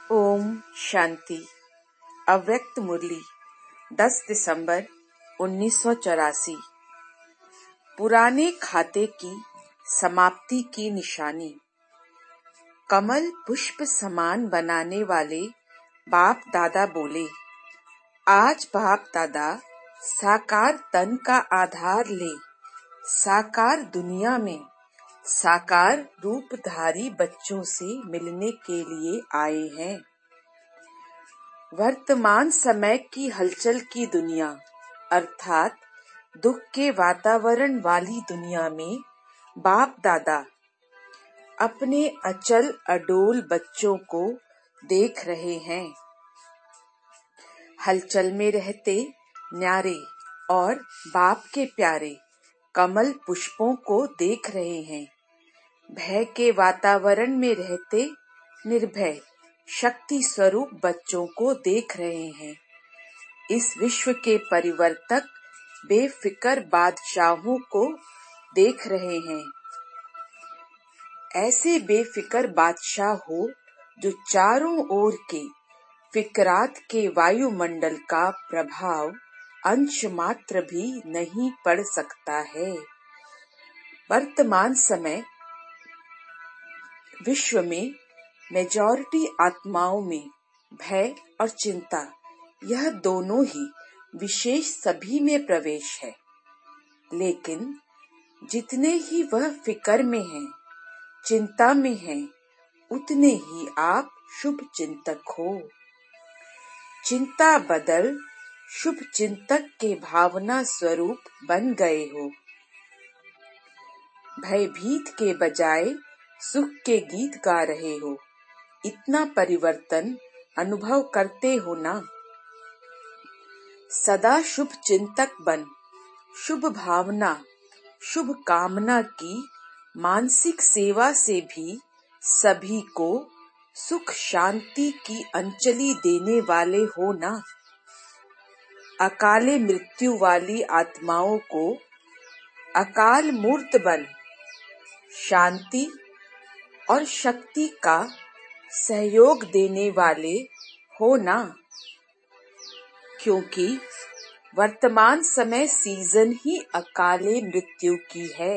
ओम शांति। अव्यक्त मुरली 10 दिसंबर 1984। पुराने खाते की समाप्ति की निशानी। कमल पुष्प समान बनाने वाले बाप दादा बोले, आज बाप दादा साकार तन का आधार ले साकार दुनिया में साकार रूपधारी बच्चों से मिलने के लिए आए हैं। वर्तमान समय की हलचल की दुनिया अर्थात दुख के वातावरण वाली दुनिया में बाप दादा अपने अचल अडोल बच्चों को देख रहे हैं। हलचल में रहते न्यारे और बाप के प्यारे कमल पुष्पों को देख रहे हैं। भय के वातावरण में रहते निर्भय शक्ति स्वरूप बच्चों को देख रहे हैं। इस विश्व के परिवर्तक बेफिक्र बादशाहों को देख रहे हैं। ऐसे बेफिक्र बादशाह हो जो चारों ओर के फिक्रात के वायुमंडल का प्रभाव अंश मात्र भी नहीं पड़ सकता है। वर्तमान समय विश्व में मेजॉरिटी आत्माओं में भय और चिंता यह दोनों ही विशेष सभी में प्रवेश है। लेकिन जितने ही वह फिक्र में हैं, चिंता में हैं, उतने ही आप शुभ चिंतक हो। चिंता बदल शुभ चिंतक के भावना स्वरूप बन गए हो। भयभीत के बजाय सुख के गीत गा रहे हो। इतना परिवर्तन अनुभव करते हो ना। सदा शुभ चिंतक बन शुभ भावना शुभ कामना की मानसिक सेवा से भी सभी को सुख शांति की अंजलि देने वाले हो ना। अकाले मृत्यु वाली आत्माओं को अकाल मूर्त बन शांति और शक्ति का सहयोग देने वाले हो ना। क्योंकि वर्तमान समय सीजन ही अकाले मृत्यु की है।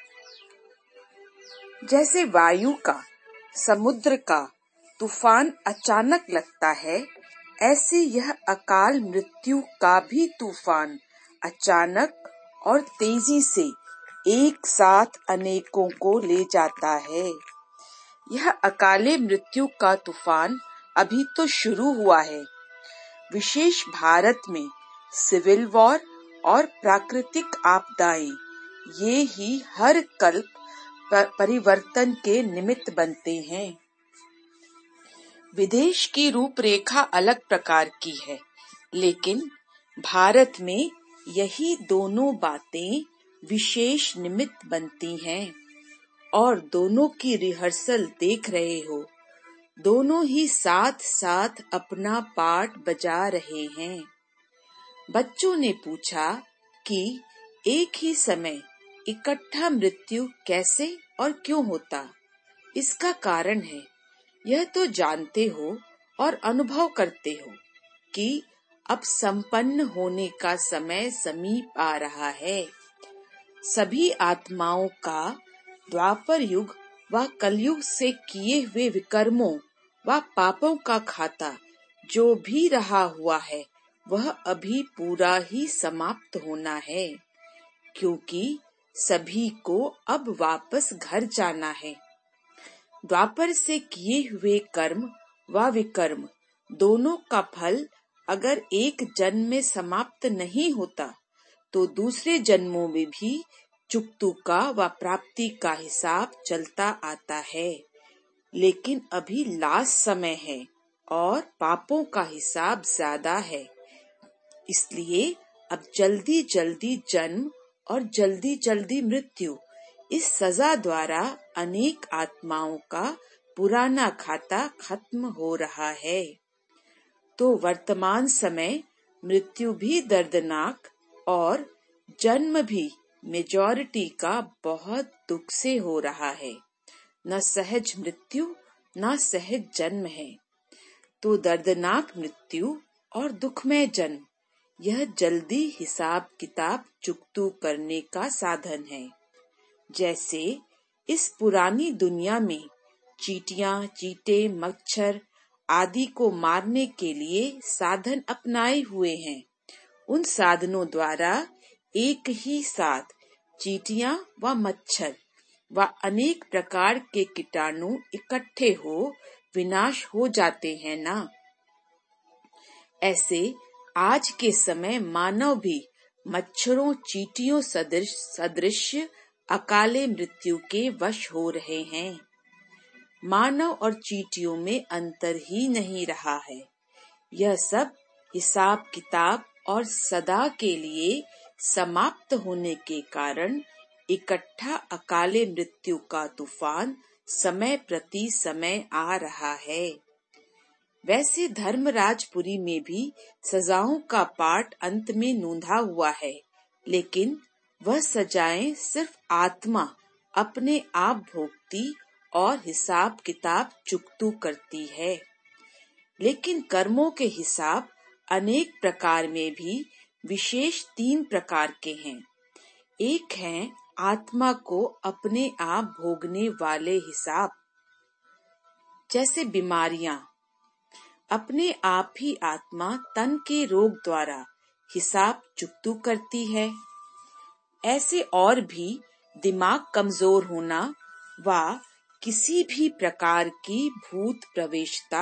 जैसे वायु का समुद्र का तूफान अचानक लगता है, ऐसे यह अकाल मृत्यु का भी तूफान अचानक और तेजी से एक साथ अनेकों को ले जाता है। यह अकाले मृत्यु का तूफान अभी तो शुरू हुआ है। विशेष भारत में सिविल वॉर और प्राकृतिक आपदाएं ये ही हर कल्प परिवर्तन के निमित्त बनते हैं। विदेश की रूपरेखा अलग प्रकार की है, लेकिन भारत में यही दोनों बातें विशेष निमित्त बनती हैं और दोनों की रिहर्सल देख रहे हो। दोनों ही साथ साथ अपना पार्ट बजा रहे हैं। बच्चों ने पूछा कि एक ही समय इकट्ठा मृत्यु कैसे और क्यों होता। इसका कारण है, यह तो जानते हो और अनुभव करते हो कि अब संपन्न होने का समय समीप आ रहा है। सभी आत्माओं का द्वापर युग व कलयुग से किए हुए विकर्मों व पापों का खाता जो भी रहा हुआ है, वह अभी पूरा ही समाप्त होना है। क्योंकि सभी को अब वापस घर जाना है। द्वापर से किए हुए कर्म व विकर्म दोनों का फल अगर एक जन्म में समाप्त नहीं होता, तो दूसरे जन्मों में भी चुकतुका व प्राप्ति का हिसाब चलता आता है। लेकिन अभी लास्ट समय है और पापों का हिसाब ज्यादा है। इसलिए अब जल्दी जल्दी जन्म और जल्दी जल्दी मृत्यु, इस सजा द्वारा अनेक आत्माओं का पुराना खाता खत्म हो रहा है। तो वर्तमान समय मृत्यु भी दर्दनाक और जन्म भी मेजॉरिटी का बहुत दुख से हो रहा है। न सहज मृत्यु न सहज जन्म है। तो दर्दनाक मृत्यु और दुखमय जन्म यह जल्दी हिसाब किताब चुकतू करने का साधन है। जैसे इस पुरानी दुनिया में चींटियां, चींटे, मच्छर आदि को मारने के लिए साधन अपनाए हुए हैं। उन साधनों द्वारा एक ही साथ चींटियां व मच्छर व अनेक प्रकार के कीटाणु इकट्ठे हो विनाश हो जाते हैं ना। ऐसे आज के समय मानव भी मच्छरों, चींटियों सदृश अकाले मृत्यु के वश हो रहे हैं। मानव और चींटियों में अंतर ही नहीं रहा है। यह सब हिसाब किताब और सदा के लिए समाप्त होने के कारण इकट्ठा अकाले मृत्यु का तूफान समय प्रति समय आ रहा है। वैसे धर्मराजपुरी में भी सजाओं का पाठ अंत में नोंधा हुआ है, लेकिन वह सजाएं सिर्फ आत्मा अपने आप भोगती और हिसाब किताब चुकतू करती है। लेकिन कर्मों के हिसाब अनेक प्रकार में भी विशेष 3 प्रकार के हैं। एक है आत्मा को अपने आप भोगने वाले हिसाब, जैसे बीमारियां। अपने आप ही आत्मा तन के रोग द्वारा हिसाब चुकतू करती है। ऐसे और भी दिमाग कमजोर होना व किसी भी प्रकार की भूत प्रवेशता।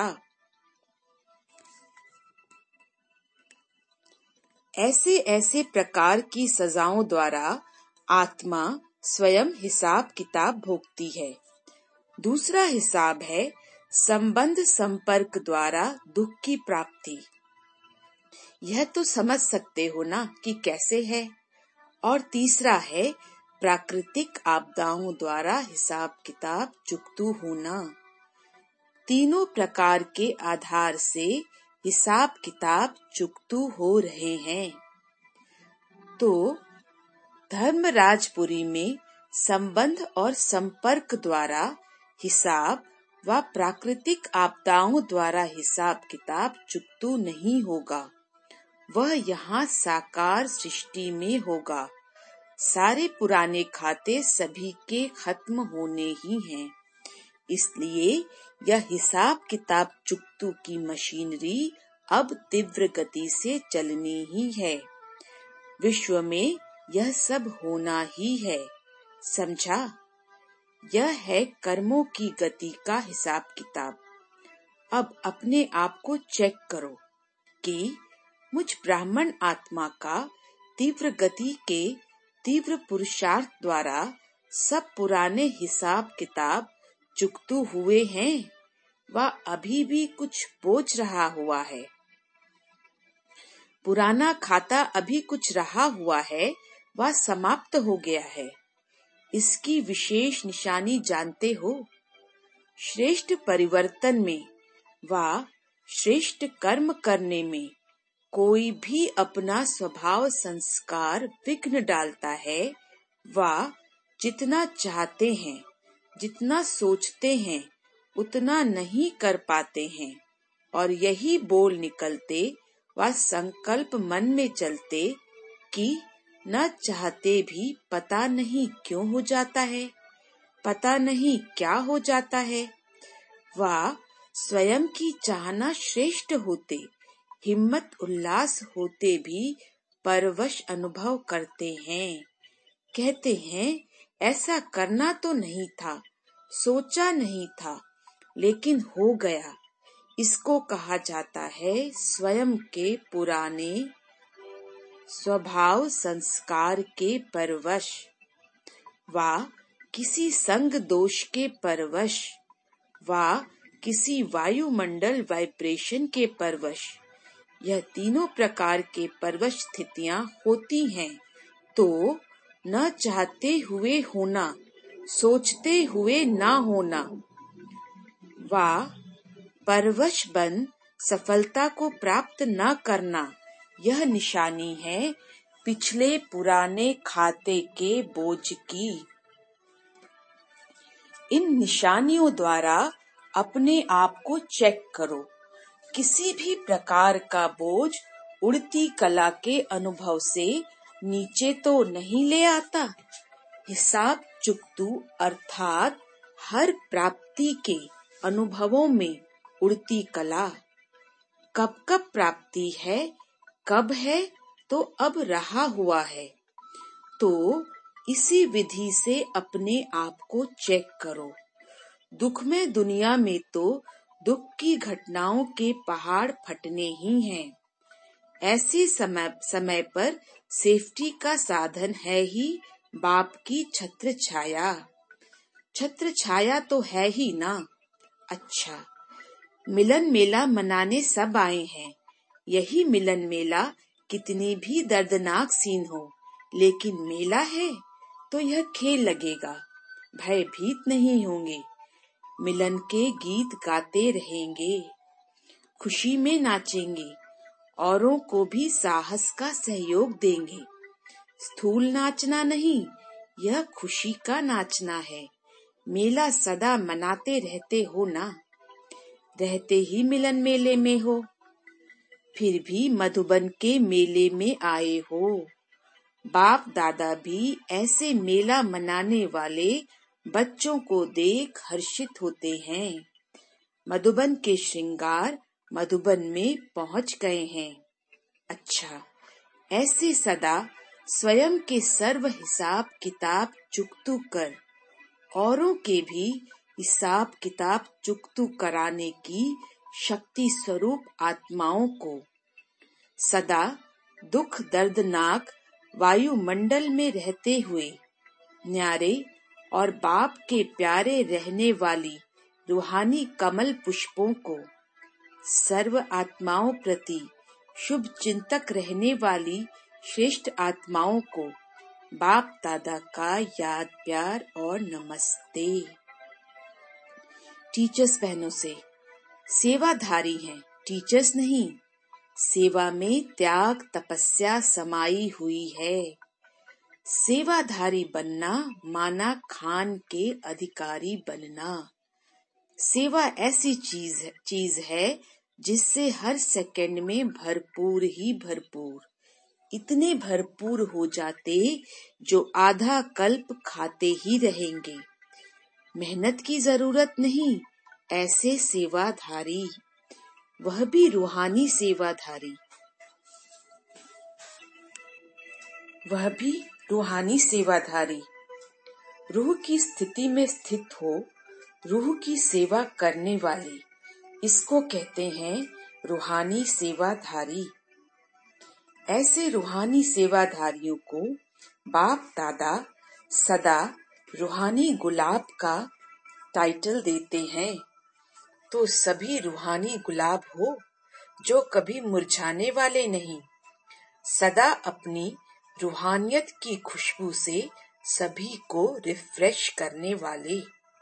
ऐसे ऐसे प्रकार की सजाओं द्वारा आत्मा स्वयं हिसाब किताब भोगती है। दूसरा हिसाब है संबंध संपर्क द्वारा दुख की प्राप्ति। यह तो समझ सकते हो ना कि कैसे है। और तीसरा है प्राकृतिक आपदाओं द्वारा हिसाब किताब चुकतू होना। तीनों प्रकार के आधार से हिसाब किताब चुकतू हो रहे हैं। तो धर्मराजपुरी में संबंध और संपर्क द्वारा हिसाब व प्राकृतिक आपदाओं द्वारा हिसाब किताब चुकतू नहीं होगा। वह यहाँ साकार सृष्टि में होगा। सारे पुराने खाते सभी के खत्म होने ही हैं। इसलिए यह हिसाब किताब चुकतू की मशीनरी अब तीव्र गति से चलनी ही है। विश्व में यह सब होना ही है। समझा? यह है कर्मों की गति का हिसाब किताब। अब अपने आप को चेक करो कि मुझ ब्राह्मण आत्मा का तीव्र गति के तीव्र पुरुषार्थ द्वारा सब पुराने हिसाब किताब चुकतू हुए हैं व अभी भी कुछ बोझ रहा हुआ है। पुराना खाता अभी कुछ रहा हुआ है व समाप्त हो गया है। इसकी विशेष निशानी जानते हो? श्रेष्ठ परिवर्तन में व श्रेष्ठ कर्म करने में कोई भी अपना स्वभाव संस्कार विघ्न डालता है व जितना चाहते हैं, जितना सोचते हैं, उतना नहीं कर पाते हैं और यही बोल निकलते व संकल्प मन में चलते कि न चाहते भी पता नहीं क्यों हो जाता है, पता नहीं क्या हो जाता है। व स्वयं की चाहना श्रेष्ठ होते, हिम्मत उल्लास होते भी परवश अनुभव करते हैं। कहते हैं ऐसा करना तो नहीं था, सोचा नहीं था, लेकिन हो गया। इसको कहा जाता है स्वयं के पुराने स्वभाव संस्कार के परवश व किसी संग दोष के परवश व किसी वायुमंडल वाइब्रेशन के परवश। यह तीनों प्रकार के परवश स्थितियां होती हैं। तो न चाहते हुए होना, सोचते हुए ना होना व परवश बन सफलता को प्राप्त न करना, यह निशानी है पिछले पुराने खाते के बोझ की। इन निशानियों द्वारा अपने आप को चेक करो। किसी भी प्रकार का बोझ उड़ती कला के अनुभव से नीचे तो नहीं ले आता। हिसाब चुकतू अर्थात हर प्राप्ति के अनुभवों में उड़ती कला। कब कब प्राप्ति है, कब है तो अब रहा हुआ है। तो इसी विधि से अपने आप को चेक करो। दुखमय दुनिया में तो दुख की घटनाओं के पहाड़ फटने ही हैं। ऐसे समय पर सेफ्टी का साधन है ही बाप की छत्र छाया। छत्र छाया तो है ही ना। अच्छा, मिलन मेला मनाने सब आए हैं। यही मिलन मेला कितनी भी दर्दनाक सीन हो, लेकिन मेला है तो यह खेल लगेगा। भयभीत नहीं होंगे, मिलन के गीत गाते रहेंगे, खुशी में नाचेंगे, औरों को भी साहस का सहयोग देंगे। स्थूल नाचना नहीं, यह खुशी का नाचना है। मेला सदा मनाते रहते हो ना, रहते ही मिलन मेले में हो। फिर भी मधुबन के मेले में आए हो। बाप दादा भी ऐसे मेला मनाने वाले बच्चों को देख हर्षित होते हैं। मधुबन के श्रृंगार मधुबन में पहुंच गए हैं। अच्छा, ऐसे सदा स्वयं के सर्व हिसाब किताब चुकतू कर औरों के भी हिसाब किताब चुकतू कराने की शक्ति स्वरूप आत्माओं को सदा दुख दर्दनाक वायुमंडल में रहते हुए न्यारे और बाप के प्यारे रहने वाली रूहानी कमल पुष्पों को, सर्व आत्माओं प्रति शुभ चिंतक रहने वाली श्रेष्ठ आत्माओं को बाप दादा का याद प्यार और नमस्ते। टीचर्स बहनों से, सेवाधारी हैं, टीचर्स नहीं। सेवा में त्याग तपस्या समाई हुई है। सेवाधारी बनना माना खान के अधिकारी बनना। सेवा ऐसी चीज है जिससे हर सेकंड में भरपूर ही भरपूर, इतने भरपूर हो जाते जो आधा कल्प खाते ही रहेंगे। मेहनत की जरूरत नहीं, ऐसे सेवाधारी, वह भी रूहानी सेवाधारी, वह भी रूहानी सेवाधारी। रूह की स्थिति में स्थित हो, रूह की सेवा करने वाले, इसको कहते हैं रूहानी सेवाधारी। ऐसे रूहानी सेवाधारियों को बाप दादा सदा रूहानी गुलाब का टाइटल देते हैं। तो सभी रूहानी गुलाब हो जो कभी मुरझाने वाले नहीं, सदा अपनी रूहानियत की खुशबू से सभी को रिफ्रेश करने वाले।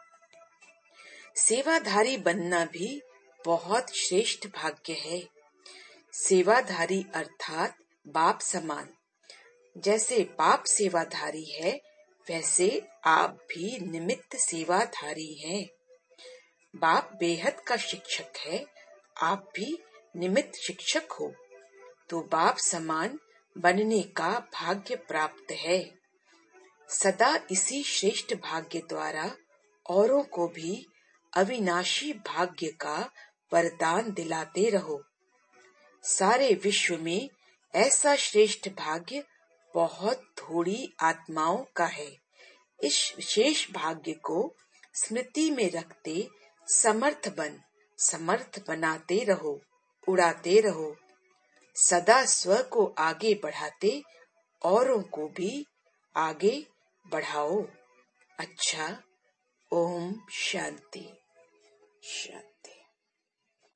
सेवाधारी बनना भी बहुत श्रेष्ठ भाग्य है। सेवाधारी अर्थात बाप समान। जैसे बाप सेवाधारी है, वैसे आप भी निमित्त सेवाधारी हैं। बाप बेहद का शिक्षक है, आप भी निमित्त शिक्षक हो, तो बाप समान बनने का भाग्य प्राप्त है। सदा इसी श्रेष्ठ भाग्य द्वारा औरों को भी अविनाशी भाग्य का वरदान दिलाते रहो। सारे विश्व में ऐसा श्रेष्ठ भाग्य बहुत थोड़ी आत्माओं का है। इस विशेष भाग्य को स्मृति में रखते समर्थ बनाते रहो, उड़ाते रहो। सदा स्व को आगे बढ़ाते औरों को भी आगे बढ़ाओ। अच्छा, ओम शांति शांति।